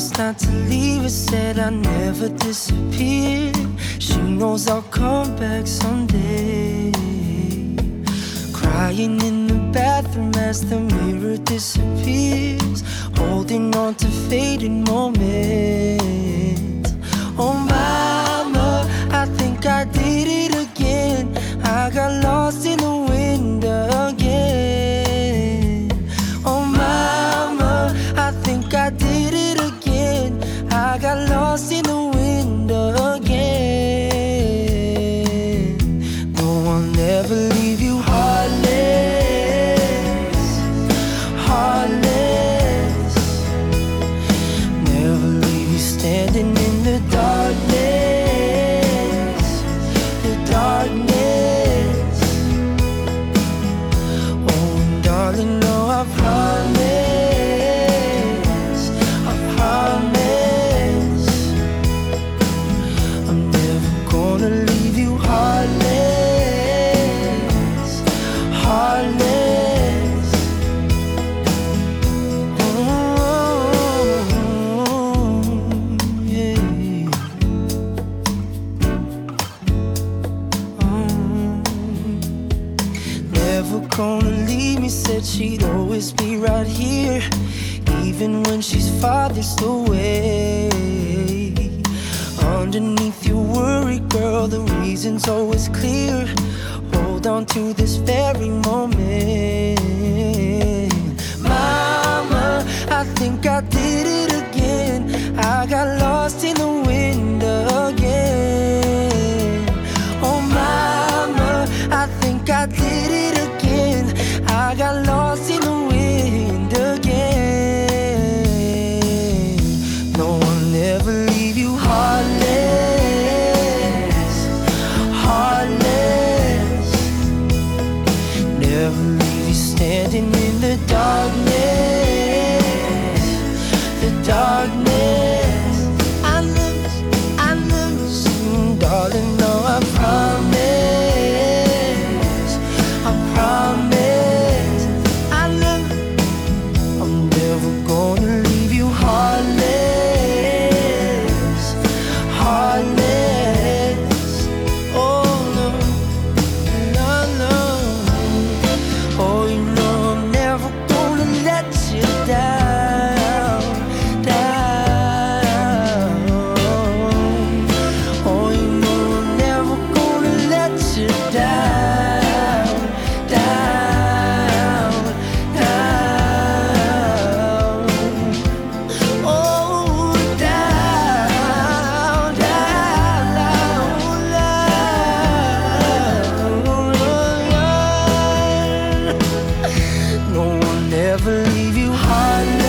promised not to leave her, said I'd never disappear. She knows I'll come back someday. Crying in the bathroom as the mirror disappears, holding on to fading moments. Oh mama, I think I did it again. I got lost in the wind again. Oh mama, I think I did it again. I got lost in the wind again. No, I'll never leave you heartless, heartless. Never leave you standing in the darkness, the darkness. Oh, darling, no, I promise, I promise, I'm never gonna leave you heartless, heartless. Oh, yeah. Never gonna leave me, said she'd always be right here, even when she's farthest away. Underneath your worry, girl, the reason's always clear. Hold on to this very moment. Mama, I think I did it again. I got lost in the wind again. Oh mama, I think I did it again. I got lost in the wind again. No, I'll never leave you heartless, heartless. Never leave you standing in the darkness, the darkness. I lose, darling, no, I promise, I promise. I'm never gonna leave you heartless, heartless. Oh no, no, no. Oh, you know I'm never gonna let you down, down. Oh, you know I'm never gonna let you down, down, down. Oh, down, down, down. No, I'll never leave you heartless.